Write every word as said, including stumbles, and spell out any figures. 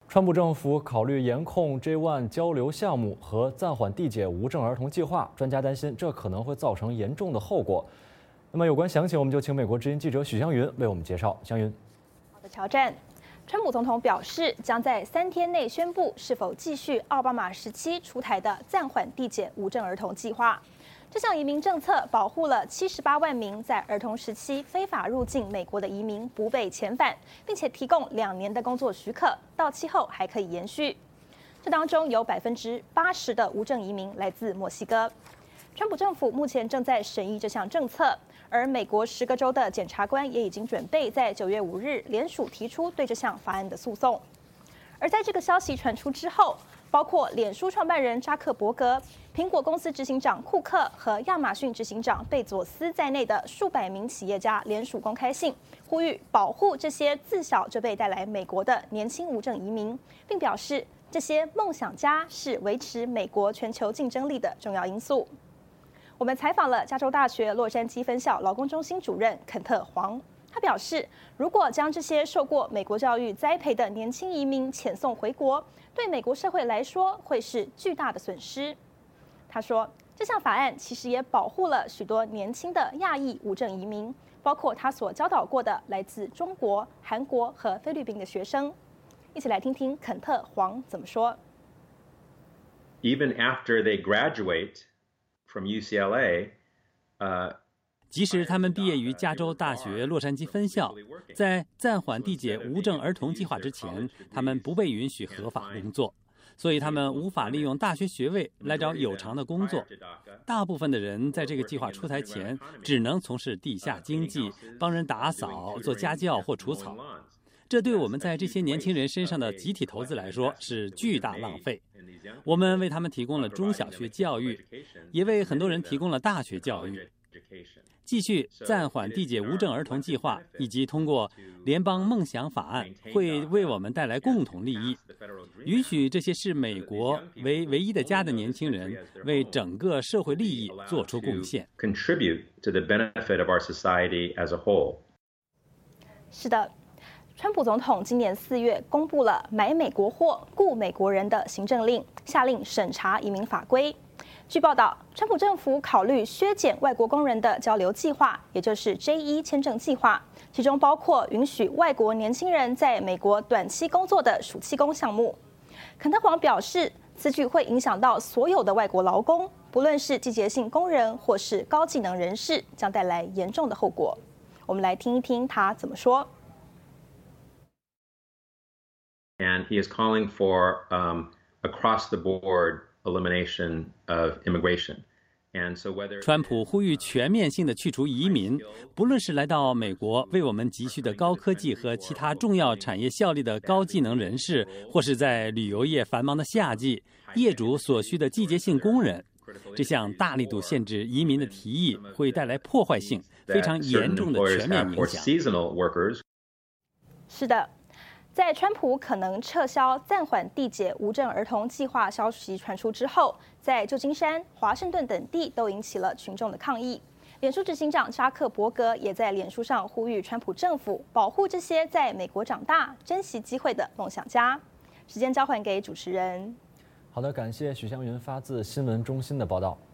川普政府考虑严控 J 一 交流项目和暂缓递解无证儿童计划，专家担心这可能会造成严重的后果。那么有关详情，我们就请美国之音记者许湘云为我们介绍。湘云， 好的，乔战。川普总统表示，将在三天内宣布是否继续奥巴马时期出台的暂缓递解无证儿童计划。这项移民政策保护了七十八万名在儿童时期非法入境美国的移民不被遣返，并且提供两年的工作许可，到期后还可以延续。这当中有百分之八十的无证移民来自墨西哥。川普政府目前正在审议这项政策，而美国十个州的检察官也已经准备在九月五日联署提出对这项法案的诉讼。而在这个消息传出之后，包括脸书创办人扎克伯格、苹果公司执行长库克和亚马逊执行长贝佐斯在内的数百名企业家联署公开信，呼吁保护这些自小就被带来美国的年轻无证移民，并表示这些梦想家是维持美国全球竞争力的重要因素。我们采访了加州大学洛杉矶分校劳工中心主任肯特·黄，他表示，如果将这些受过美国教育栽培的年轻移民遣送回国，对美国社会来说会是巨大的损失。他说，这项法案其实也保护了许多年轻的亚裔无证移民，包括他所教导过的来自中国、韩国和菲律宾的学生。一起来听听肯特·黄怎么说。 Even after they graduate from U C L A, uh, 即使他们毕业于加州大学洛杉矶分校，在暂缓递解无证儿童计划之前，他们不被允许合法工作，所以他们无法利用大学学位来找有偿的工作。大部分的人在这个计划出台前，只能从事地下经济，帮人打扫、做家教或除草。这对我们在这些年轻人身上的集体投资来说是巨大浪费。我们为他们提供了中小学教育，也为很多人提供了大学教育。继续暂缓递解无证儿童计划，以及通过联邦梦想法案，会为我们带来共同利益，允许这些视美国为唯一的家的年轻人为整个社会利益做出贡献。 是的，川普总统今年四月公布了买美国货、雇美国人的行政令，下令审查移民法规。据报道，川普政府考虑削减外国工人的交流计划，也就是 J 一 签证计划，其中包括允许外国年轻人在美国短期工作的暑期工项目。肯特·黄表示，此举会影响到所有的外国劳工，不论是季节性工人或是高技能人士，将带来严重的后果。我们来听一听他怎么说。 And he is calling for um, across the board elimination of immigration. And so whether 川普呼吁全面性的去除移民，不论是来到美国为我们急需的高科技和其他重要产业效力的高技能人士，或是在旅游业繁忙的夏季，业主所需的季节性工人。这项大力度限制移民的提议会带来破坏性非常严重的全面影响。 是的。在川普可能撤销暂缓递解无证儿童计划消息传出之后，在旧金山、华盛顿等地都引起了群众的抗议。脸书执行长扎克伯格也在脸书上呼吁川普政府保护这些在美国长大、珍惜机会的梦想家。时间交还给主持人。 好的，感谢许湘云发自新闻中心的报道。